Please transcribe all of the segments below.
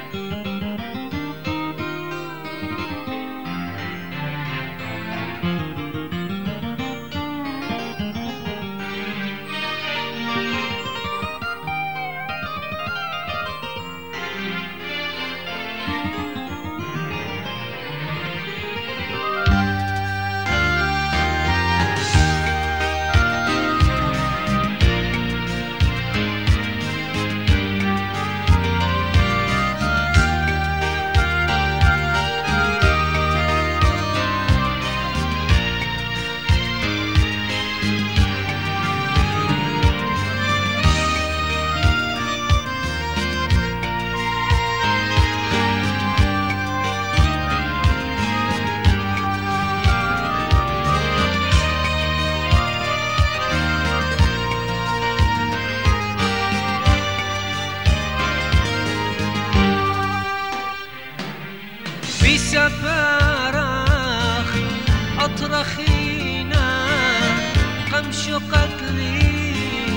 سفارخ أطرخينا قمش قتلي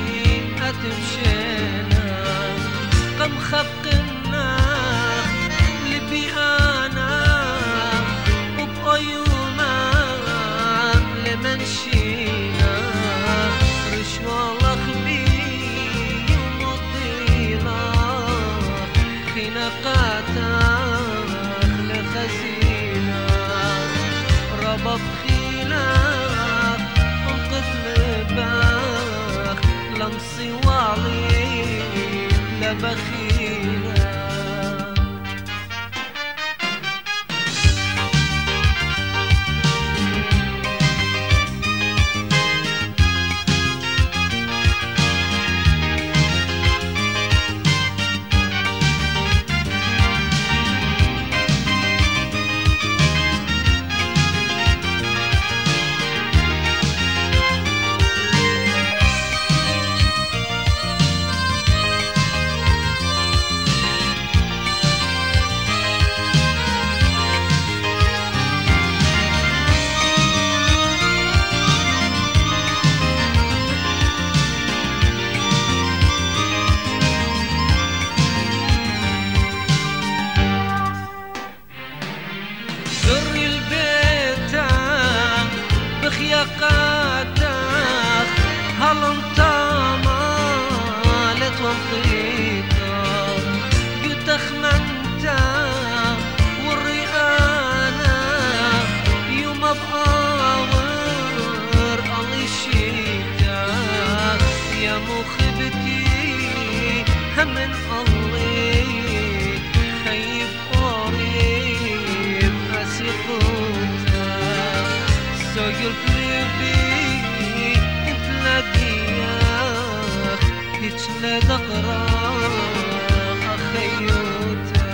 أتمشينا قم خبقنا لبيانا وبأيوما لمنشينا رشوى لخبي ومضينا خناقاتا خزينة رباب خيلاك انقذ لباخ لمصي وعلي لبخيلة بخياقاتك هالنطا مالت ومطيتا يتخمنتا والرئانة يوم بقاور الله يشيتك يا مخبتي همن الله خيب قريب أسيقوتا سوير انت لدياخ هيج لا دقرا اخيوتا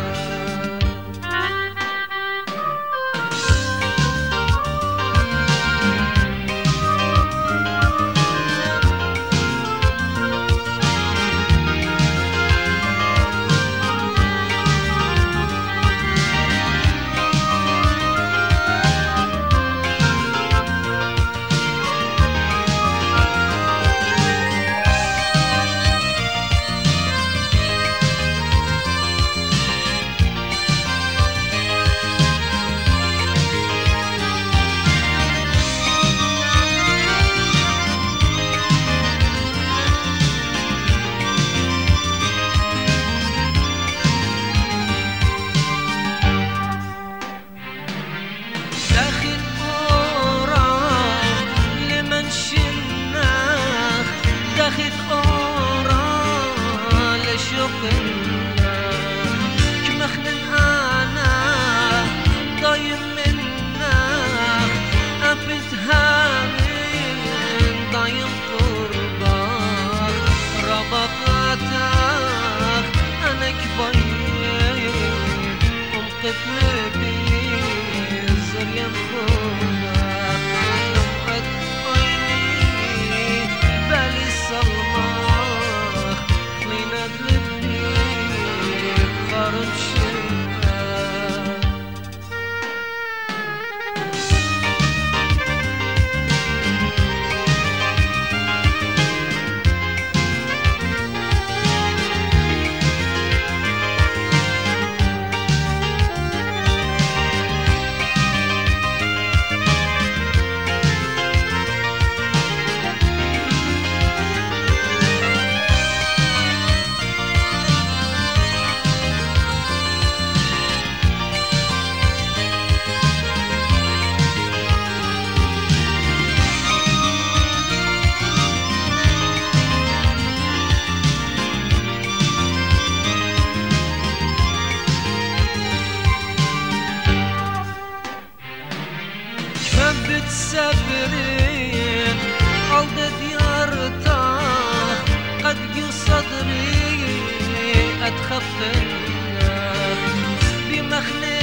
كمخنن أنا ضايم منك أبنت هامن ضايم قربك ربطاتك أنا كبير أمقت لبي زريم خونك نمقت عيني بالي صلمك خلينا لبي قارن تخفنا بمخلي